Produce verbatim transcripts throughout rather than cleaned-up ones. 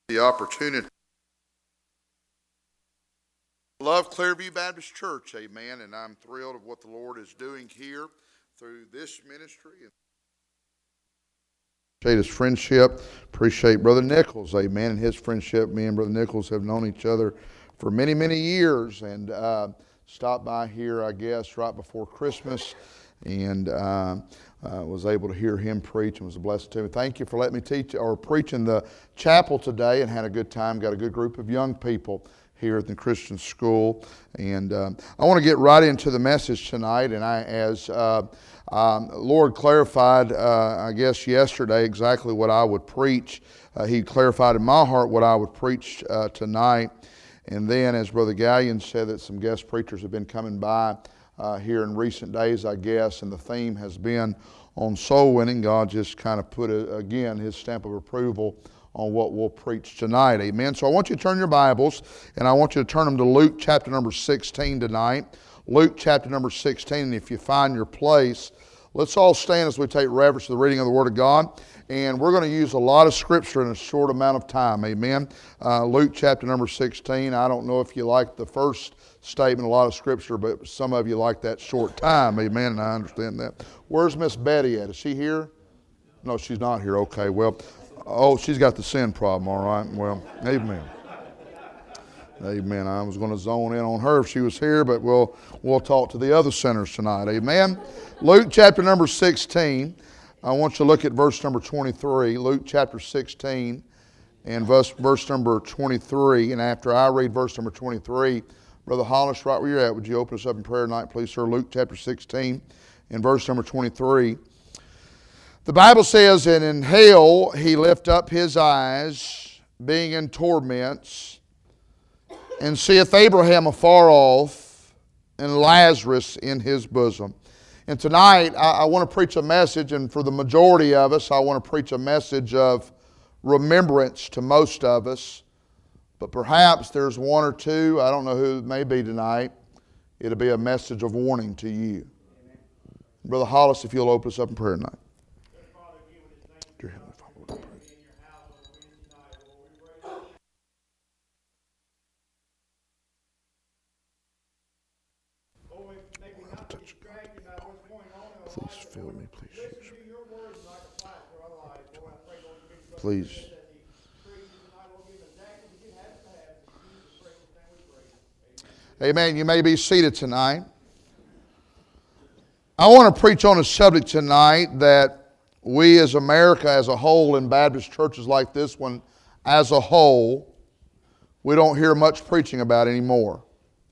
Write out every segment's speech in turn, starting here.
The opportunity. Love Clearview Baptist Church, amen, and I'm thrilled of what the Lord is doing here through this ministry. Appreciate his friendship, appreciate Brother Nichols, amen, and his friendship. Me and Brother Nichols have known each other for many, many years, and uh, stopped by here, I guess, right before Christmas, and uh, uh, was able to hear him preach and was a blessing to me. Thank you for letting me teach or preach in the chapel today, and had a good time. Got a good group of young people here at the Christian school, and um, I want to get right into the message tonight. And I, as uh, um, Lord clarified, uh, I guess yesterday exactly what I would preach. Uh, he clarified in my heart what I would preach uh, tonight. And then, as Brother Gallion said, that some guest preachers have been coming by uh, here in recent days, I guess, and the theme has been on soul winning. God just kind of put, a, again, his stamp of approval on what we'll preach tonight. Amen. So I want you to turn your Bibles, and I want you to turn them to Luke chapter number sixteen tonight. Luke chapter number sixteen, and if you find your place, let's all stand as we take reverence to the reading of the Word of God. And we're going to use a lot of Scripture in a short amount of time. Amen. Uh, Luke chapter number sixteen. I don't know if you like the first statement, a lot of Scripture, but some of you like that short time. Amen. And I understand that. Where's Miss Betty at? Is she here? No, she's not here. Okay, well, oh, she's got the sin problem, all right. Well, amen. Amen. I was going to zone in on her if she was here, but we'll, we'll talk to the other sinners tonight. Amen. Luke chapter number sixteen. I want you to look at verse number twenty-three. Luke chapter sixteen and verse, verse number twenty-three. And after I read verse number twenty-three, Brother Hollis, right where you're at, would you open us up in prayer tonight, please, sir? Luke chapter sixteen and verse number twenty-three. The Bible says, and in hell he lift up his eyes, being in torments, and seeth Abraham afar off, and Lazarus in his bosom. And tonight I, I want to preach a message, and for the majority of us, I want to preach a message of remembrance to most of us. But perhaps there's one or two, I don't know who it may be tonight, it'll be a message of warning to you. Amen. Brother Hollis, if you'll open us up in prayer tonight. Dear Heavenly Father, Lord, please fill me, please use me. Please. Amen. You may be seated tonight. I want to preach on a subject tonight that we as America as a whole, in Baptist churches like this one as a whole, we don't hear much preaching about anymore.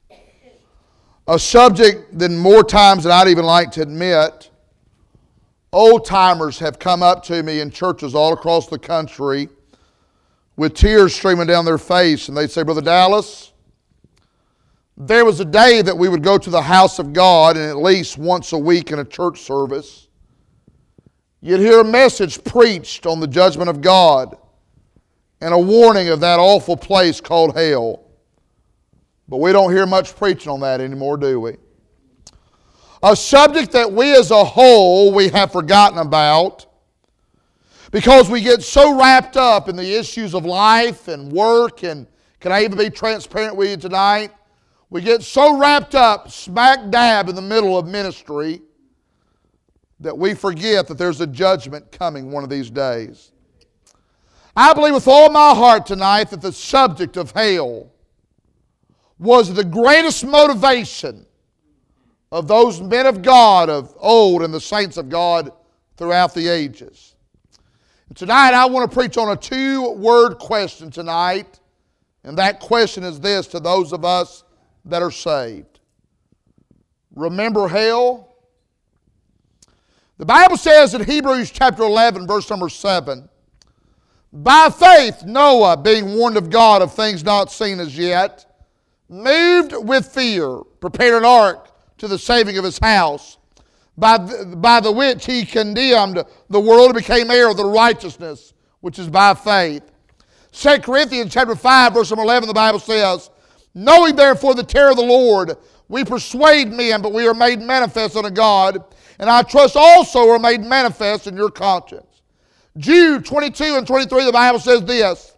A subject that more times than I'd even like to admit, old timers have come up to me in churches all across the country with tears streaming down their face, and they'd say, Brother Dallas, there was a day that we would go to the house of God, and at least once a week in a church service, you'd hear a message preached on the judgment of God and a warning of that awful place called hell. But we don't hear much preaching on that anymore, do we? A subject that we as a whole, we have forgotten about because we get so wrapped up in the issues of life and work, and can I even be transparent with you tonight? We get so wrapped up smack dab in the middle of ministry that we forget that there's a judgment coming one of these days. I believe with all my heart tonight that the subject of hell was the greatest motivation of those men of God of old and the saints of God throughout the ages. And tonight I want to preach on a two-word question tonight, and that question is this to those of us that are saved. Remember hell? The Bible says in Hebrews chapter eleven, verse number seven, by faith Noah, being warned of God of things not seen as yet, moved with fear, prepared an ark to the saving of his house, by the, by the which he condemned the world and became heir of the righteousness which is by faith. Second Corinthians chapter five, verse number eleven, the Bible says, knowing therefore the terror of the Lord, we persuade men, but we are made manifest unto God, and I trust also are made manifest in your conscience. Jude twenty-two and twenty-three, the Bible says this,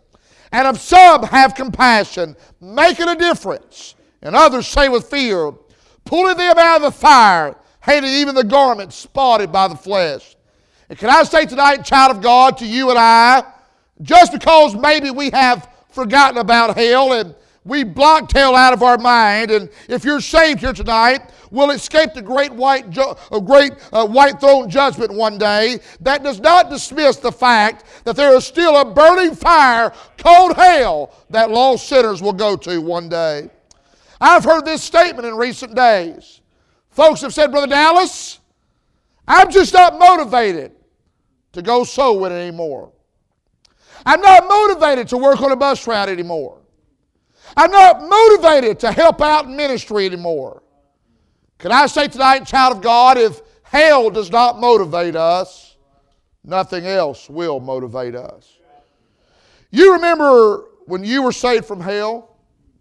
And of some have compassion, making a difference. And others say with fear, pulling them out of the fire, hating even the garment spotted by the flesh. And can I say tonight, child of God, to you and I, just because maybe we have forgotten about hell and we blocked hell out of our mind, and if you're saved here tonight, we'll escape the great white, ju- uh, great uh, white throne judgment one day. That does not dismiss the fact that there is still a burning fire called hell that lost sinners will go to one day. I've heard this statement in recent days. Folks have said, Brother Dallas, I'm just not motivated to go soul winning anymore. I'm not motivated to work on a bus route anymore. I'm not motivated to help out in ministry anymore. Can I say tonight, child of God, if hell does not motivate us, nothing else will motivate us. You remember when you were saved from hell?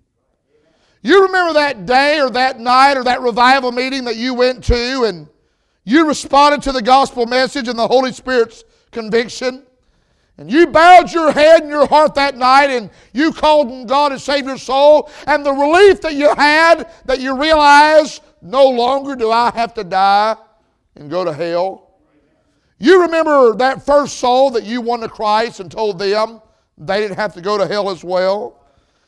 You remember that day or that night or that revival meeting that you went to and you responded to the gospel message and the Holy Spirit's conviction? And you bowed your head and your heart that night and you called on God to save your soul, and the relief that you had, that you realized, no longer do I have to die and go to hell. You remember that first soul that you won to Christ and told them they didn't have to go to hell as well.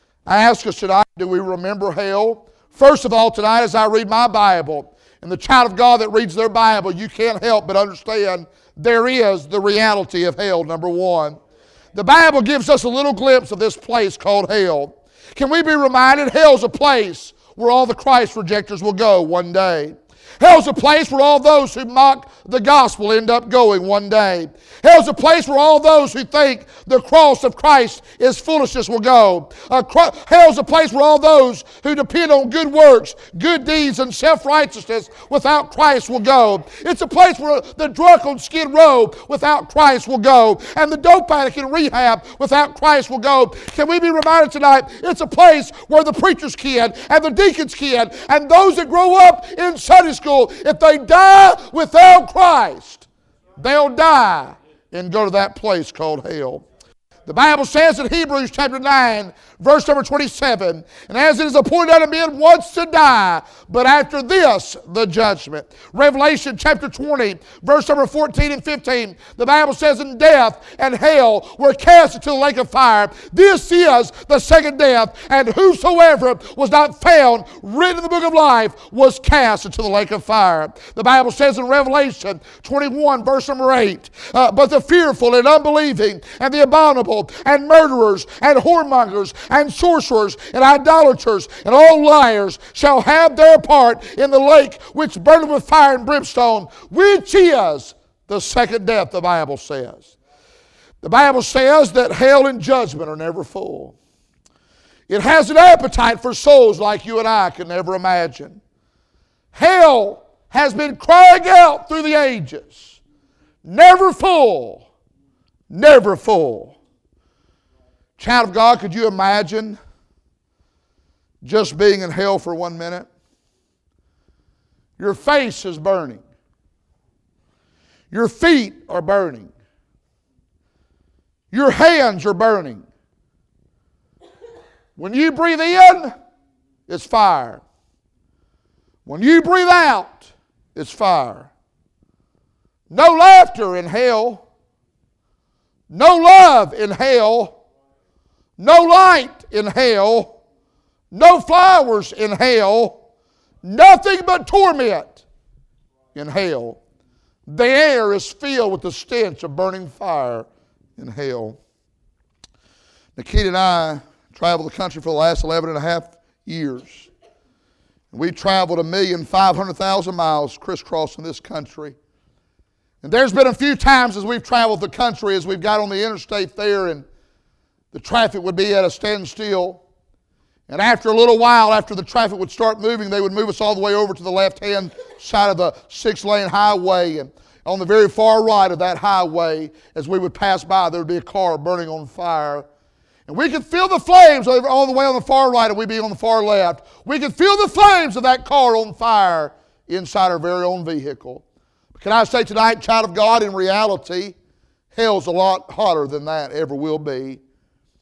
I ask us tonight, do we remember hell? First of all, tonight as I read my Bible, and the child of God that reads their Bible, you can't help but understand there is the reality of hell, number one. The Bible gives us a little glimpse of this place called hell. Can we be reminded hell's a place where all the Christ rejectors will go one day. Hell's a place where all those who mock the gospel end up going one day. Hell's a place where all those who think the cross of Christ is foolishness will go. Uh, hell's a place where all those who depend on good works, good deeds, and self-righteousness without Christ will go. It's a place where the drunk on Skid Row without Christ will go. And the dope addict in rehab without Christ will go. Can we be reminded tonight, it's a place where the preacher's kid and the deacon's kid and those that grow up in Sunday school, if they die without Christ, they'll die and go to that place called hell. The Bible says in Hebrews chapter nine, verse number twenty-seven, and as it is appointed unto men once to die, but after this the judgment. Revelation chapter twenty, verse number fourteen and fifteen, the Bible says, and death and hell were cast into the lake of fire. This is the second death, and whosoever was not found written in the book of life was cast into the lake of fire. The Bible says in Revelation twenty-one, verse number eight, uh, but the fearful and unbelieving and the abominable and murderers and whoremongers and sorcerers and idolaters and all liars shall have their part in the lake which burneth with fire and brimstone, which is the second death, the Bible says. The Bible says that hell and judgment are never full. It has an appetite for souls like you and I can never imagine. Hell has been crying out through the ages. Never full. Never full. Child of God, could you imagine just being in hell for one minute? Your face is burning. Your feet are burning. Your hands are burning. When you breathe in, it's fire. When you breathe out, it's fire. No laughter in hell. No love in hell. No light in hell. No flowers in hell. Nothing but torment in hell. The air is filled with the stench of burning fire in hell. Nikita and I traveled the country for the last eleven and a half years. We traveled a million five hundred thousand miles crisscrossing this country. And there's been a few times as we've traveled the country, as we've got on the interstate there, and the traffic would be at a standstill. And after a little while, after the traffic would start moving, they would move us all the way over to the left-hand side of the six-lane highway. And on the very far right of that highway, as we would pass by, there would be a car burning on fire. And we could feel the flames all the way on the far right, and we'd be on the far left. We could feel the flames of that car on fire inside our very own vehicle. But can I say tonight, child of God, in reality, hell's a lot hotter than that ever will be.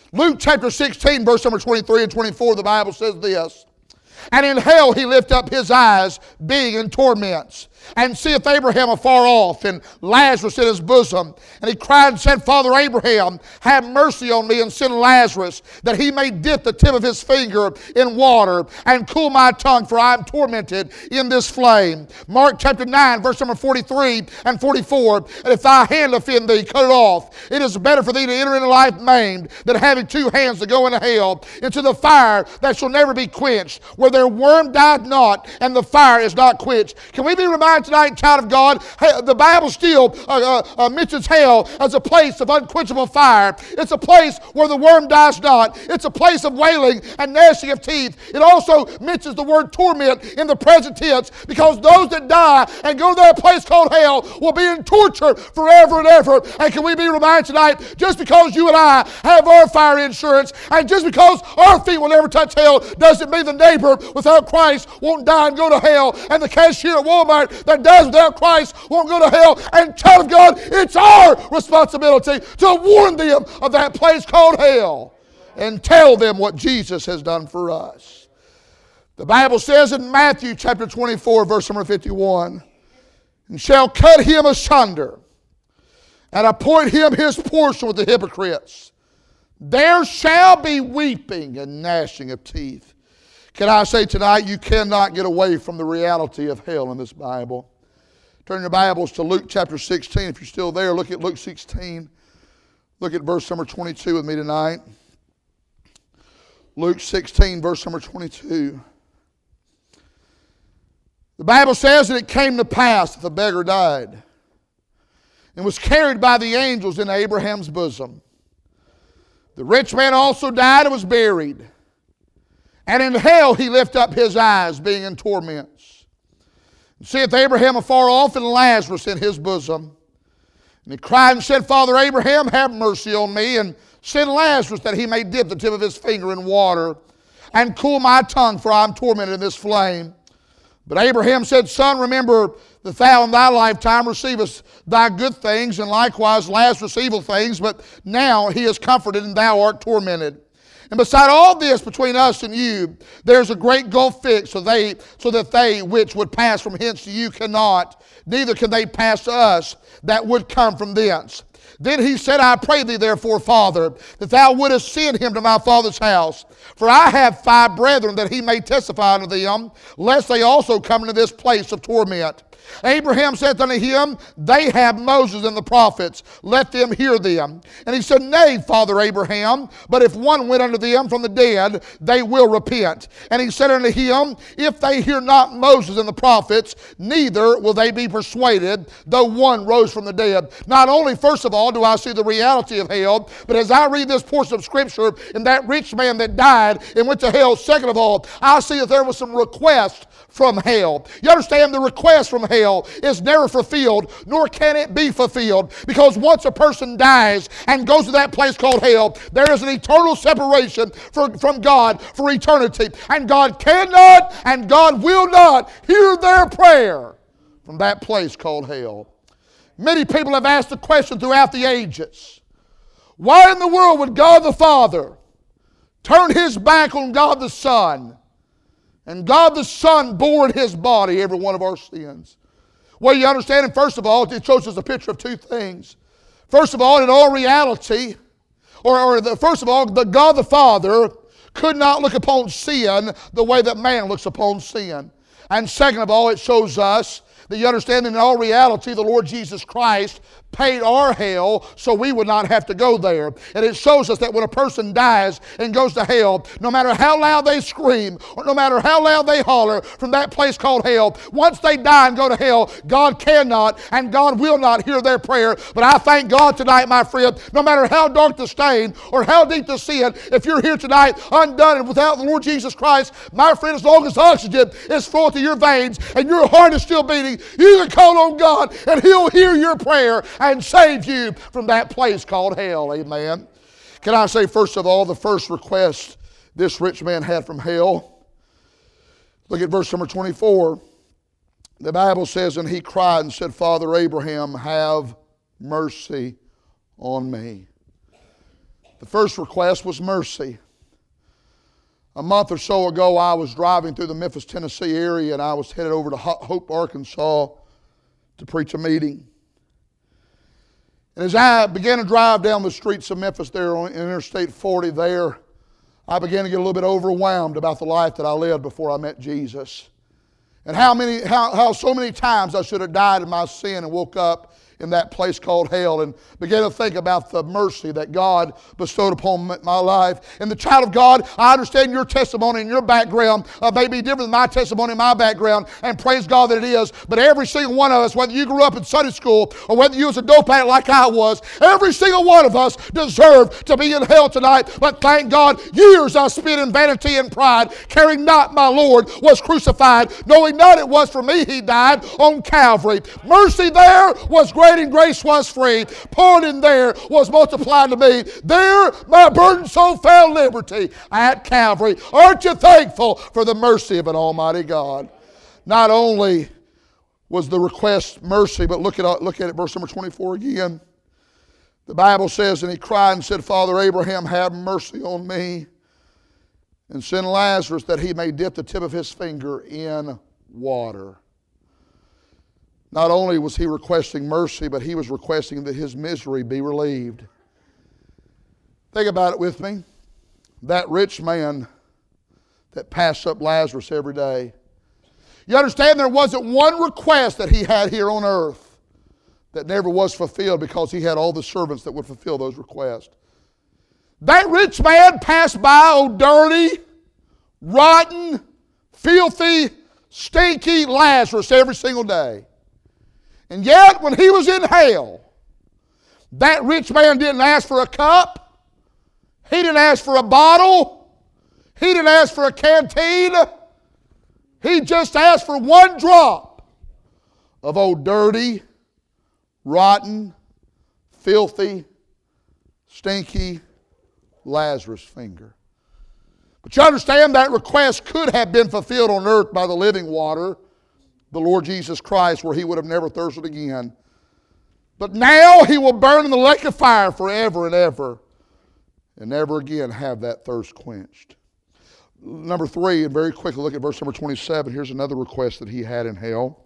Luke chapter sixteen, verse number twenty-three and twenty-four, the Bible says this. And in hell he lift up his eyes, being in torments, and seeth Abraham afar off, and Lazarus in his bosom. And he cried and said, Father Abraham, have mercy on me, and send Lazarus, that he may dip the tip of his finger in water, and cool my tongue, for I am tormented in this flame. Mark chapter nine, verse number forty-three and forty-four. And if thy hand offend thee, cut it off. It is better for thee to enter into life maimed, than having two hands to go into hell, into the fire that shall never be quenched, where their worm died not, and the fire is not quenched. Can we be reminded tonight, child of God, the Bible still uh, uh, uh, mentions hell as a place of unquenchable fire. It's a place where the worm dies not. It's a place of wailing and gnashing of teeth. It also mentions the word torment in the present tense, because those that die and go to that place called hell will be in torture forever and ever. And can we be reminded tonight, just because you and I have our fire insurance, and just because our feet will never touch hell, doesn't mean the neighbor without Christ won't die and go to hell, and the cashier at Walmart that does without Christ won't go to hell. And child of God, it's our responsibility to warn them of that place called hell and tell them what Jesus has done for us. The Bible says in Matthew chapter twenty-four, verse number fifty-one, and shall cut him asunder and appoint him his portion with the hypocrites. There shall be weeping and gnashing of teeth. Can I say tonight, you cannot get away from the reality of hell in this Bible. Turn your Bibles to Luke chapter sixteen. If you're still there, look at Luke sixteen. Look at verse number twenty-two with me tonight. Luke sixteen, verse number twenty-two. The Bible says that it came to pass that the beggar died and was carried by the angels into Abraham's bosom. The rich man also died and was buried. And in hell he lift up his eyes, being in torments. And seeth Abraham afar off, and Lazarus in his bosom. And he cried and said, Father Abraham, have mercy on me, and send Lazarus, that he may dip the tip of his finger in water, and cool my tongue, for I am tormented in this flame. But Abraham said, Son, remember that thou in thy lifetime receivest thy good things, and likewise Lazarus evil things, but now he is comforted, and thou art tormented. And beside all this, between us and you, there's a great gulf fixed, so they, so that they which would pass from hence to you cannot, neither can they pass to us that would come from thence. Then he said, I pray thee therefore, Father, that thou wouldest send him to my father's house. For I have five brethren, that he may testify unto them, lest they also come into this place of torment. Abraham said unto him, They have Moses and the prophets, let them hear them. And he said, Nay, Father Abraham, but if one went unto them from the dead, they will repent. And he said unto him, If they hear not Moses and the prophets, neither will they be persuaded, though one rose from the dead. Not only, first of all, do I see the reality of hell, but as I read this portion of Scripture, and that rich man that died and went to hell, second of all, I see that there was some request from hell. You understand, the request from hell is never fulfilled, nor can it be fulfilled, because once a person dies and goes to that place called hell, there is an eternal separation for, from God for eternity, and God cannot and God will not hear their prayer from that place called hell. Many people have asked the question throughout the ages, why in the world would God the Father turn his back on God the Son, and God the Son bore in his body every one of our sins? Well, you understand, and first of all, it shows us a picture of two things. First of all, in all reality, or, or the, first of all, the God the Father could not look upon sin the way that man looks upon sin. And second of all, it shows us that you understand, in all reality, the Lord Jesus Christ paid our hell so we would not have to go there. And it shows us that when a person dies and goes to hell, no matter how loud they scream, or no matter how loud they holler from that place called hell, once they die and go to hell, God cannot and God will not hear their prayer. But I thank God tonight, my friend, no matter how dark the stain or how deep the sin, if you're here tonight undone and without the Lord Jesus Christ, my friend, as long as oxygen is flowing through your veins and your heart is still beating, you can call on God and He'll hear your prayer and save you from that place called hell. Amen. Can I say, first of all, the first request this rich man had from hell? Look at verse number twenty-four. The Bible says, and he cried and said, Father Abraham, have mercy on me. The first request was mercy. A month or so ago, I was driving through the Memphis, Tennessee area, and I was headed over to Hope, Arkansas to preach a meeting. And as I began to drive down the streets of Memphis there on Interstate forty there, I began to get a little bit overwhelmed about the life that I lived before I met Jesus. And how many, how, how so many times I should have died in my sin and woke up in that place called hell, and began to think about the mercy that God bestowed upon my life. And the child of God, I understand your testimony and your background uh, may be different than my testimony and my background, and praise God that it is. But every single one of us, whether you grew up in Sunday school or whether you was a dope addict like I was, every single one of us deserved to be in hell tonight. But thank God, years I spent in vanity and pride, caring not my Lord was crucified, knowing not it was for me He died on Calvary. Mercy there was great, and grace was free. Pardon there was multiplied to me. There my burdened soul found liberty at Calvary. Aren't you thankful for the mercy of an almighty God? Not only was the request mercy, but look at, look at it, verse number twenty-four again. The Bible says, and he cried and said, Father Abraham, have mercy on me, and send Lazarus that he may dip the tip of his finger in water. Not only was he requesting mercy, but he was requesting that his misery be relieved. Think about it with me. That rich man that passed up Lazarus every day. You understand there wasn't one request that he had here on earth that never was fulfilled because he had all the servants that would fulfill those requests. That rich man passed by, oh dirty, rotten, filthy, stinky Lazarus every single day. And yet, when he was in hell, that rich man didn't ask for a cup. He didn't ask for a bottle. He didn't ask for a canteen. He just asked for one drop of old dirty, rotten, filthy, stinky Lazarus' finger. But you understand that request could have been fulfilled on earth by the living water, the Lord Jesus Christ, where he would have never thirsted again. But now he will burn in the lake of fire forever and ever, and never again have that thirst quenched. Number three, and very quickly look at verse number twenty-seven. Here's another request that he had in hell.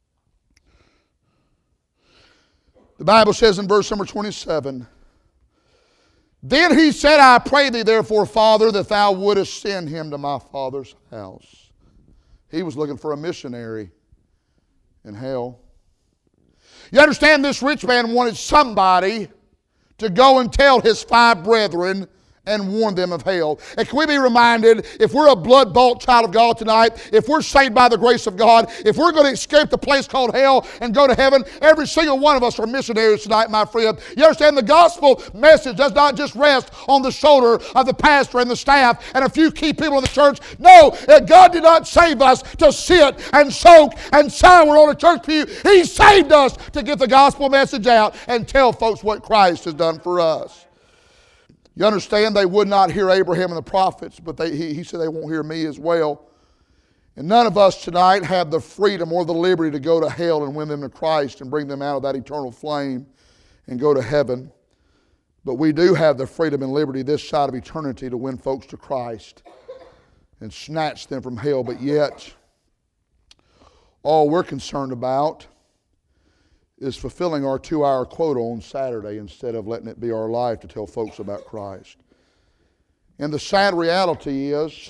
The Bible says in verse number twenty-seven, then he said, I pray thee therefore, Father, that thou wouldest send him to my father's house. He was looking for a missionary in hell. You understand, this rich man wanted somebody to go and tell his five brethren and warn them of hell. And can we be reminded, if we're a blood-bought child of God tonight, if we're saved by the grace of God, if we're going to escape the place called hell and go to heaven, every single one of us are missionaries tonight, my friend. You understand, the gospel message does not just rest on the shoulder of the pastor and the staff and a few key people in the church. No, God did not save us to sit and soak and sour on a church pew. He saved us to get the gospel message out and tell folks what Christ has done for us. You understand, they would not hear Abraham and the prophets, but they, he, he said they won't hear me as well. And none of us tonight have the freedom or the liberty to go to hell and win them to Christ and bring them out of that eternal flame and go to heaven. But we do have the freedom and liberty this side of eternity to win folks to Christ and snatch them from hell. But yet, all we're concerned about is fulfilling our two-hour quota on Saturday instead of letting it be our life to tell folks about Christ. And the sad reality is,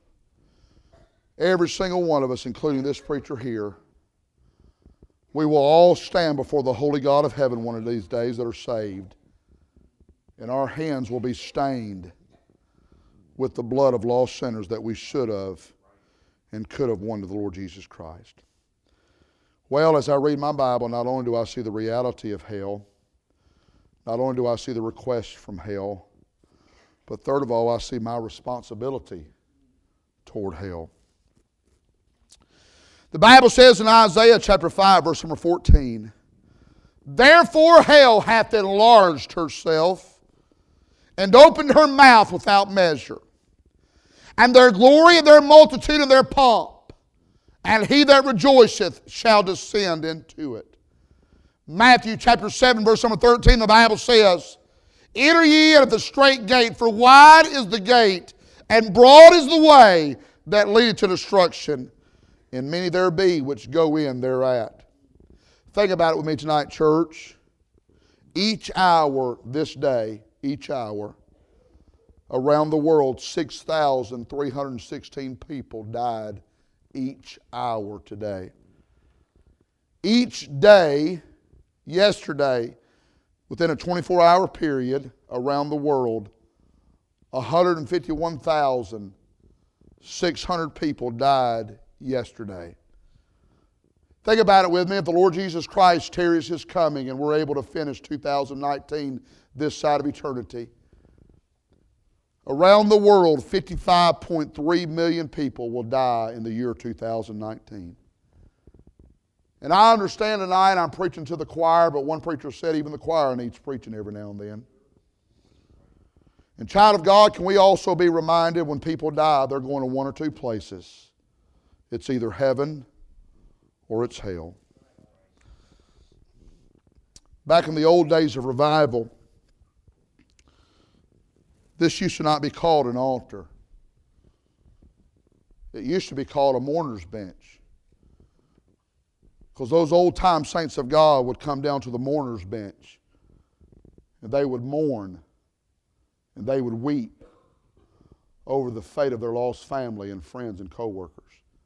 every single one of us, including this preacher here, we will all stand before the holy God of heaven one of these days that are saved, and our hands will be stained with the blood of lost sinners that we should have and could have won to the Lord Jesus Christ. Well, as I read my Bible, not only do I see the reality of hell, not only do I see the request from hell, but third of all, I see my responsibility toward hell. The Bible says in Isaiah chapter five, verse number fourteen, therefore hell hath enlarged herself and opened her mouth without measure, and their glory and their multitude and their pomp, and he that rejoiceth shall descend into it. Matthew chapter seven, verse number thirteen, the Bible says, Enter ye in at the strait gate, for wide is the gate, and broad is the way that leadeth to destruction, and many there be which go in thereat. Think about it with me tonight, church. Each hour this day, each hour, around the world, six thousand three hundred sixteen people died each hour today. Each day, yesterday, within a twenty-four hour period around the world, one hundred fifty-one thousand six hundred people died yesterday. Think about it with me. If the Lord Jesus Christ tarries His coming and we're able to finish two thousand nineteen this side of eternity, around the world, fifty-five point three million people will die in the year two thousand nineteen. And I understand tonight I'm preaching to the choir, but one preacher said even the choir needs preaching every now and then. And child of God, can we also be reminded when people die, they're going to one or two places. It's either heaven or it's hell. Back in the old days of revival, this used to not be called an altar. It used to be called a mourner's bench. Because those old-time saints of God would come down to the mourner's bench, and they would mourn, and they would weep over the fate of their lost family and friends and co-workers.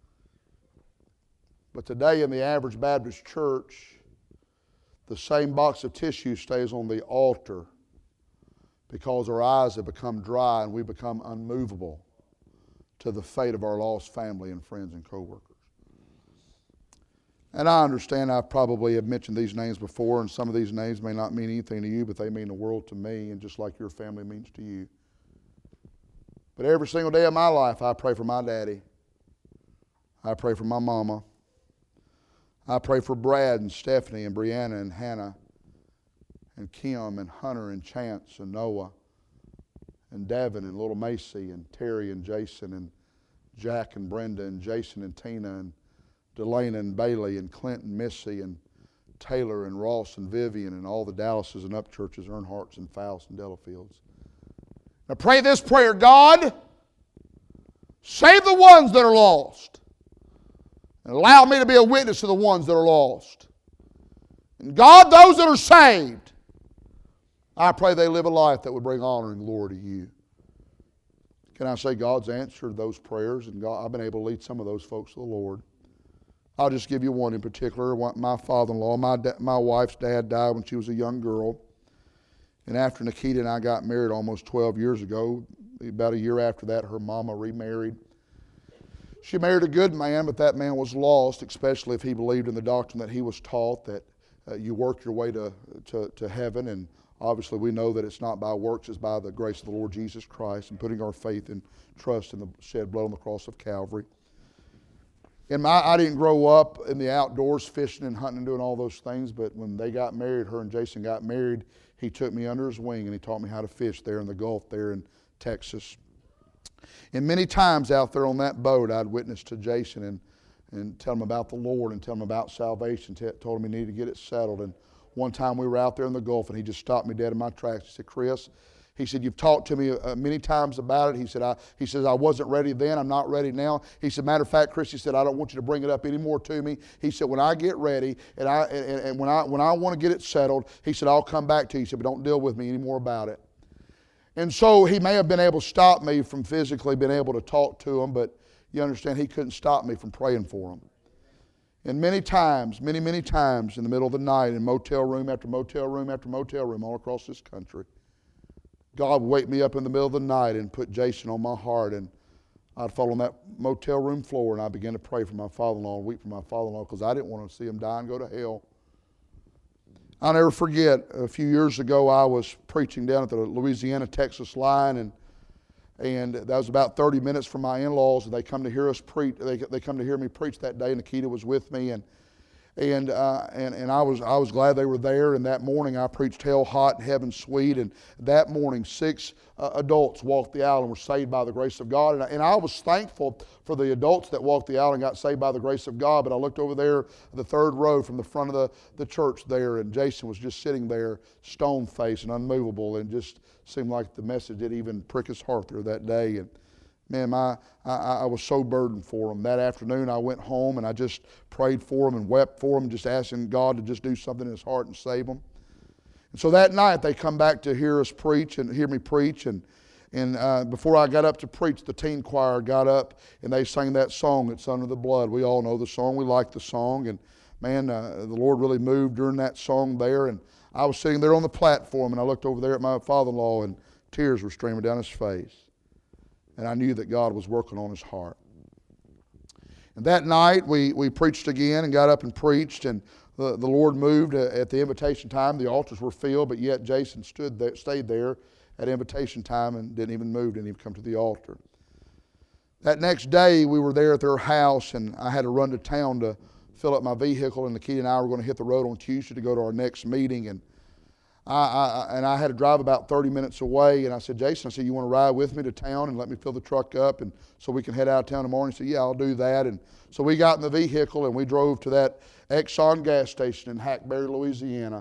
But today in the average Baptist church, the same box of tissue stays on the altar because our eyes have become dry and we become unmovable to the fate of our lost family and friends and co-workers. And I understand I probably have mentioned these names before, and some of these names may not mean anything to you, but they mean the world to me, and just like your family means to you. But every single day of my life, I pray for my daddy. I pray for my mama. I pray for Brad and Stephanie and Brianna and Hannah and Kim and Hunter and Chance and Noah and Devin and little Macy and Terry and Jason and Jack and Brenda and Jason and Tina and Delana and Bailey and Clint and Missy and Taylor and Ross and Vivian and all the Dallases and Upchurches, Earnhardts and Faust and Delafields. Now pray this prayer: God, save the ones that are lost, and allow me to be a witness to the ones that are lost. And God, those that are saved, I pray they live a life that would bring honor and glory to you. Can I say God's answered those prayers, and God, I've been able to lead some of those folks to the Lord. I'll just give you one in particular. My father-in-law, my, my wife's dad died when she was a young girl. And after Nikita and I got married almost twelve years ago, about a year after that, her mama remarried. She married a good man, but that man was lost, especially if he believed in the doctrine that he was taught, that uh, you work your way to, to, to heaven. And obviously we know that it's not by works, it's by the grace of the Lord Jesus Christ and putting our faith and trust in the shed blood on the cross of Calvary. And my, I didn't grow up in the outdoors fishing and hunting and doing all those things, but when they got married, her and Jason got married, he took me under his wing and he taught me how to fish there in the Gulf there in Texas. And many times out there on that boat, I'd witness to Jason and, and tell him about the Lord and tell him about salvation, t- told him he needed to get it settled. And one time we were out there in the Gulf and he just stopped me dead in my tracks. He said, Chris, he said, you've talked to me uh, many times about it. He said, I, he says, I wasn't ready then. I'm not ready now. He said, matter of fact, Chris, he said, I don't want you to bring it up anymore to me. He said, when I get ready and I and, and when I when I want to get it settled, he said, I'll come back to you. He said, but don't deal with me anymore about it. And so he may have been able to stop me from physically being able to talk to him, but you understand, he couldn't stop me from praying for him. And many times, many, many times in the middle of the night in motel room after motel room after motel room all across this country, God would wake me up in the middle of the night and put Jason on my heart, and I'd fall on that motel room floor and I began to pray for my father-in-law and weep for my father-in-law because I didn't want to see him die and go to hell. I'll never forget, a few years ago I was preaching down at the Louisiana-Texas line, and and that was about thirty minutes from my in-laws, and they come to hear us preach. They, they come to hear me preach that day, and Nikita was with me, and And, uh, and and I was I was glad they were there. And that morning I preached Hell Hot and Heaven Sweet. And that morning six uh, adults walked the aisle and were saved by the grace of God. And I, and I was thankful for the adults that walked the aisle and got saved by the grace of God. But I looked over there, the third row from the front of the, the church there, and Jason was just sitting there, stone-faced and unmovable, and just seemed like the message didn't even prick his heart there that day. And man, my, I, I was so burdened for him. That afternoon I went home and I just prayed for him and wept for him, just asking God to just do something in his heart and save him. And so that night they come back to hear us preach and hear me preach. And, and uh, before I got up to preach, the teen choir got up and they sang that song, It's Under the Blood. We all know the song. We like the song. And man, uh, the Lord really moved during that song there. And I was sitting there on the platform and I looked over there at my father-in-law and tears were streaming down his face. And I knew that God was working on his heart. And that night we, we preached again and got up and preached, and the, the Lord moved at the invitation time. The altars were filled, but yet Jason stood there, stayed there at invitation time and didn't even move, didn't even come to the altar. That next day we were there at their house, and I had to run to town to fill up my vehicle, and Nikita and I were going to hit the road on Tuesday to go to our next meeting. And I, I, and I had to drive about thirty minutes away, and I said, Jason, I said, you want to ride with me to town and let me fill the truck up and so we can head out of town tomorrow? And he said, yeah, I'll do that. And so we got in the vehicle and we drove to that Exxon gas station in Hackberry, Louisiana.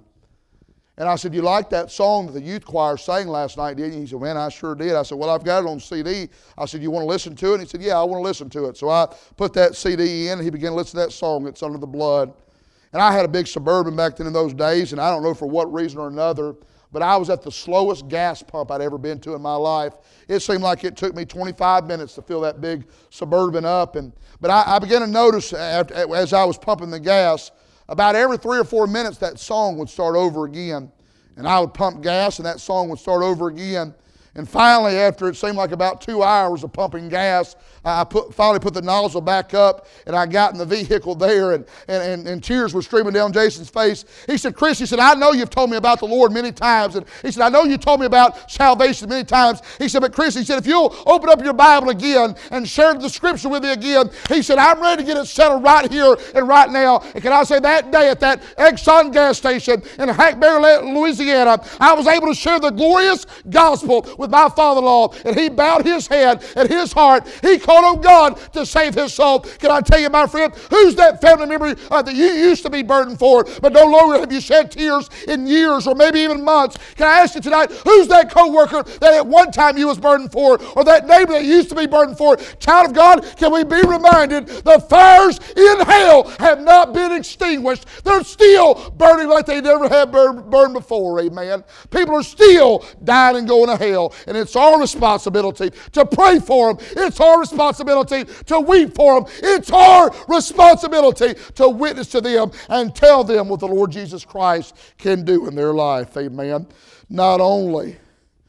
And I said, you liked that song that the youth choir sang last night, didn't you? He said, man, I sure did. I said, well, I've got it on C D. I said, you want to listen to it? And he said, yeah, I want to listen to it. So I put that C D in, and he began to listen to that song, It's Under the Blood. And I had a big Suburban back then in those days, and I don't know for what reason or another, but I was at the slowest gas pump I'd ever been to in my life. It seemed like it took me twenty-five minutes to fill that big Suburban up. And But I, I began to notice after, as I was pumping the gas, about every three or four minutes that song would start over again. And I would pump gas and that song would start over again. And finally, after it seemed like about two hours of pumping gas, I put, finally put the nozzle back up, and I got in the vehicle there, and, and, and, and tears were streaming down Jason's face. He said, Chris, he said, I know you've told me about the Lord many times. And he said, I know you told me about salvation many times. He said, but Chris, he said, if you'll open up your Bible again and share the scripture with me again, he said, I'm ready to get it settled right here and right now. And can I say, that day at that Exxon gas station in Hackberry, Louisiana, I was able to share the glorious gospel with my father-in-law, and he bowed his head and his heart. He called on God to save his soul. Can I tell you, my friend, who's that family member uh, that you used to be burdened for, but no longer have you shed tears in years or maybe even months? Can I ask you tonight, who's that co-worker that at one time you was burdened for, or that neighbor that used to be burdened for? Child of God, can we be reminded the fires in hell have not been extinguished. They're still burning like they never have burned, burned before. Amen. People are still dying and going to hell. And it's our responsibility to pray for them. It's our responsibility to weep for them. It's our responsibility to witness to them and tell them what the Lord Jesus Christ can do in their life. Amen. Not only,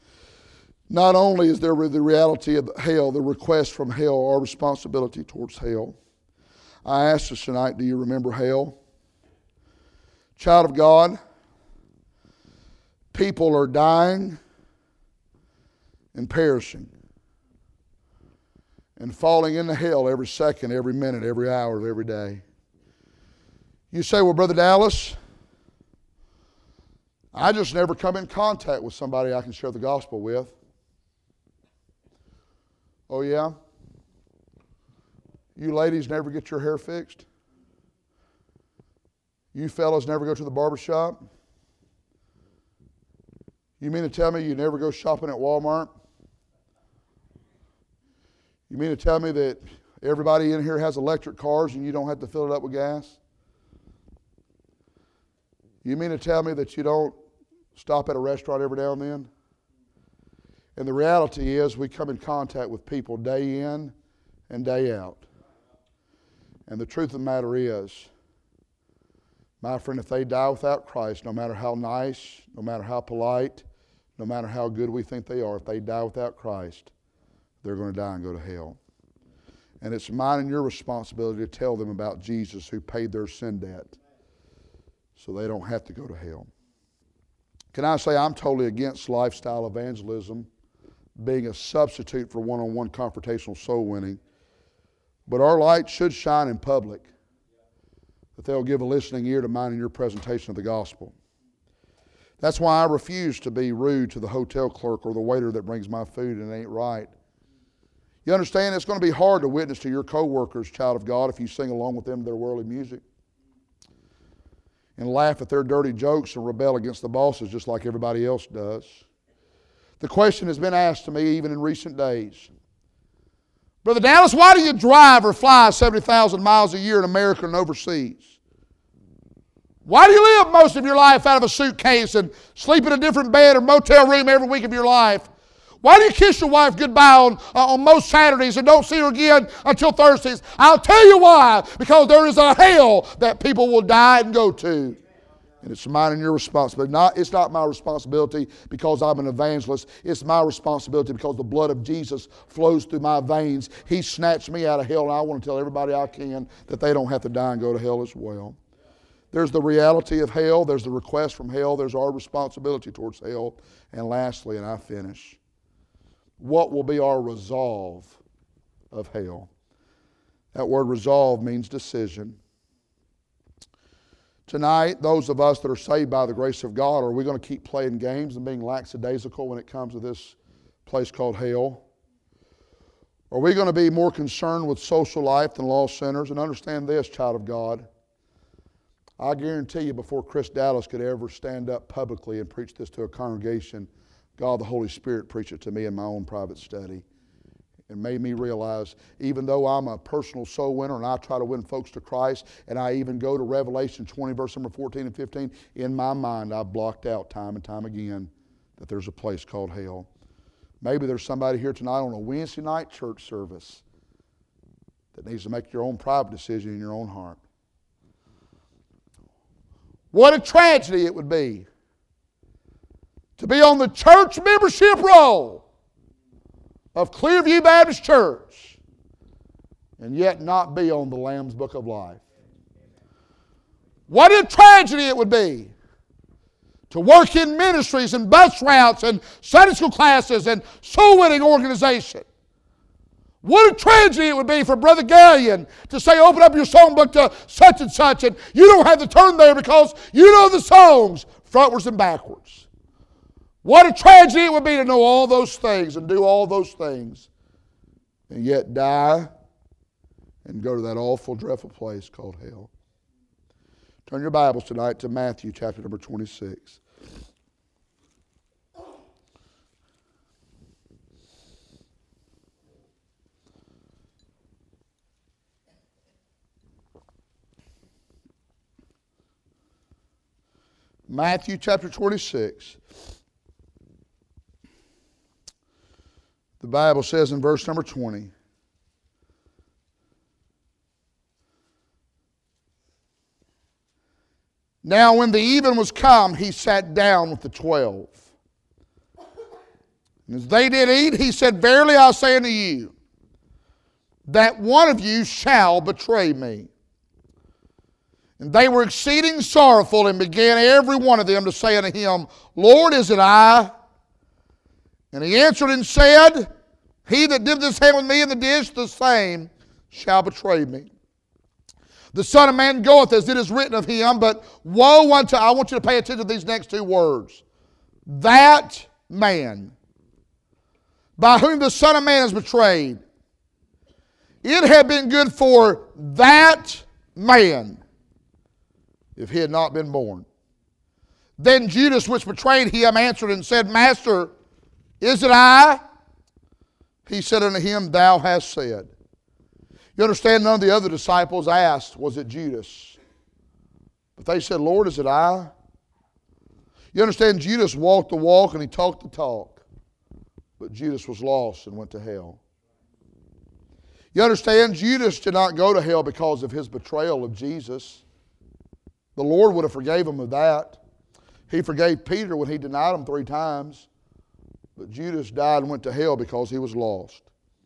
not only is there the reality of hell, the request from hell, our responsibility towards hell. I asked us tonight, do you remember hell? Child of God, people are dying and perishing and falling into hell every second, every minute, every hour of every day. You say, well, Brother Dallas, I just never come in contact with somebody I can share the gospel with. Oh, yeah? You ladies never get your hair fixed? You fellas never go to the barber shop? You mean to tell me you never go shopping at Walmart? You mean to tell me that everybody in here has electric cars and you don't have to fill it up with gas? You mean to tell me that you don't stop at a restaurant every now and then? And the reality is we come in contact with people day in and day out. And the truth of the matter is, my friend, if they die without Christ, no matter how nice, no matter how polite, no matter how good we think they are, if they die without Christ, they're going to die and go to hell. And it's mine and your responsibility to tell them about Jesus who paid their sin debt so they don't have to go to hell. Can I say I'm totally against lifestyle evangelism being a substitute for one-on-one confrontational soul winning. But our light should shine in public. that they'll give a listening ear to mine in your presentation of the gospel. That's why I refuse to be rude to the hotel clerk or the waiter that brings my food and it ain't right. You understand it's going to be hard to witness to your co-workers, child of God, if you sing along with them their worldly music and laugh at their dirty jokes and rebel against the bosses just like everybody else does. The question has been asked to me even in recent days. Brother Dallas, why do you drive or fly seventy thousand miles a year in America and overseas? Why do you live most of your life out of a suitcase and sleep in a different bed or motel room every week of your life? Why do you kiss your wife goodbye on, uh, on most Saturdays and don't see her again until Thursdays? I'll tell you why. Because there is a hell that people will die and go to. And it's mine and your responsibility. Not, it's not my responsibility because I'm an evangelist. It's my responsibility because the blood of Jesus flows through my veins. He snatched me out of hell, and I want to tell everybody I can that they don't have to die and go to hell as well. There's the reality of hell. There's the request from hell. There's our responsibility towards hell. And lastly, and I finish, what will be our resolve of hell? That word resolve means decision. Tonight, those of us that are saved by the grace of God, are we going to keep playing games and being lackadaisical when it comes to this place called hell? Are we going to be more concerned with social life than lost sinners? And understand this, child of God. I guarantee you before Chris Dallas could ever stand up publicly and preach this to a congregation, God the Holy Spirit preached it to me in my own private study and made me realize even though I'm a personal soul winner and I try to win folks to Christ and I even go to Revelation twenty verse number fourteen and fifteen, in my mind I've blocked out time and time again that there's a place called hell. Maybe there's somebody here tonight on a Wednesday night church service that needs to make your own private decision in your own heart. What a tragedy it would be to be on the church membership roll of Clearview Baptist Church and yet not be on the Lamb's Book of Life. What a tragedy it would be to work in ministries and bus routes and Sunday school classes and soul winning organization. What a tragedy it would be for Brother Gallion to say, open up your songbook to such and such, and you don't have to turn there because you know the songs frontwards and backwards. What a tragedy it would be to know all those things and do all those things and yet die and go to that awful, dreadful place called hell. Turn your Bibles tonight to Matthew chapter number twenty-six. Matthew chapter twenty-six. The Bible says in verse number twenty, now when the even was come, he sat down with the twelve. And as they did eat, he said, verily I say unto you, that one of you shall betray me. And they were exceeding sorrowful, and began every one of them to say unto him, Lord, is it I? And he answered and said, he that did this hand with me in the dish, the same shall betray me. The Son of Man goeth as it is written of him, but woe unto, I want you to pay attention to these next two words. That man, by whom the Son of Man is betrayed. It had been good for that man if he had not been born. Then Judas, which betrayed him, answered and said, Master, is it I? He said unto him, thou hast said. You understand, none of the other disciples asked, was it Judas? But they said, Lord, is it I? You understand, Judas walked the walk and he talked the talk. But Judas was lost and went to hell. You understand, Judas did not go to hell because of his betrayal of Jesus. The Lord would have forgave him of that. He forgave Peter when he denied him three times. But Judas died and went to hell because he was lost.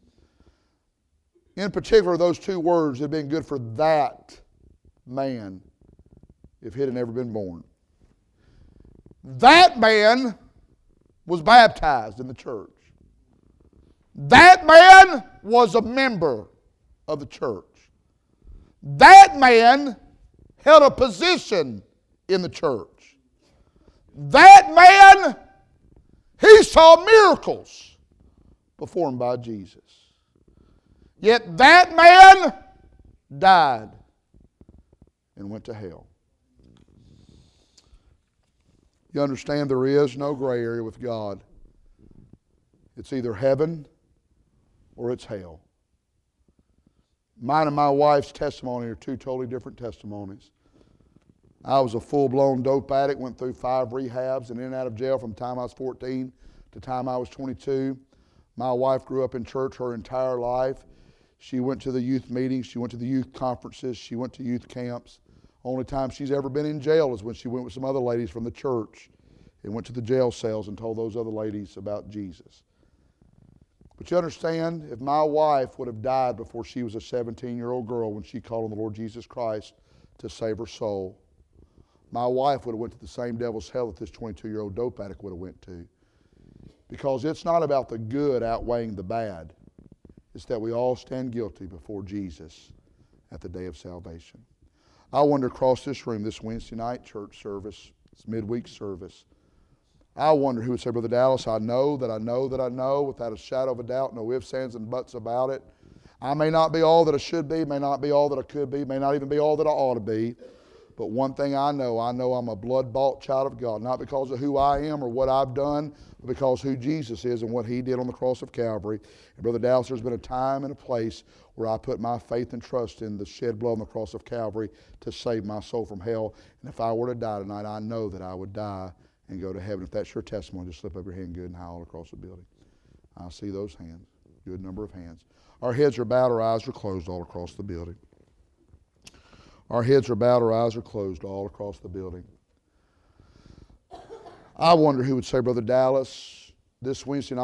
In particular, those two words had been good for that man if he had never been born. That man was baptized in the church. That man was a member of the church. That man held a position in the church. That man, he saw miracles performed by Jesus. Yet that man died and went to hell. You understand there is no gray area with God. It's either heaven or it's hell. Mine and my wife's testimony are two totally different testimonies. I was a full-blown dope addict, went through five rehabs and in and out of jail from the time I was fourteen to the time I was twenty-two. My wife grew up in church her entire life. She went to the youth meetings, she went to the youth conferences, she went to youth camps. Only time she's ever been in jail is when she went with some other ladies from the church and went to the jail cells and told those other ladies about Jesus. But you understand, if my wife would have died before she was a seventeen-year-old girl when she called on the Lord Jesus Christ to save her soul, my wife would have went to the same devil's hell that this twenty-two-year-old dope addict would have went to. Because it's not about the good outweighing the bad. It's that we all stand guilty before Jesus at the day of salvation. I wonder across this room this Wednesday night church service, it's midweek service, I wonder who would say, Brother Dallas, I know that I know that I know without a shadow of a doubt, no ifs, ands, and buts about it. I may not be all that I should be, may not be all that I could be, may not even be all that I ought to be. But one thing I know, I know I'm a blood-bought child of God, not because of who I am or what I've done, but because who Jesus is and what He did on the cross of Calvary. And Brother Dallas, there's been a time and a place where I put my faith and trust in the shed blood on the cross of Calvary to save my soul from hell. And if I were to die tonight, I know that I would die and go to heaven. If that's your testimony, just slip up your hand good and high all across the building. I see those hands, good number of hands. Our heads are bowed, our eyes are closed all across the building. Our heads are bowed, our eyes are closed all across the building. I wonder who would say, Brother Dallas, this Wednesday night,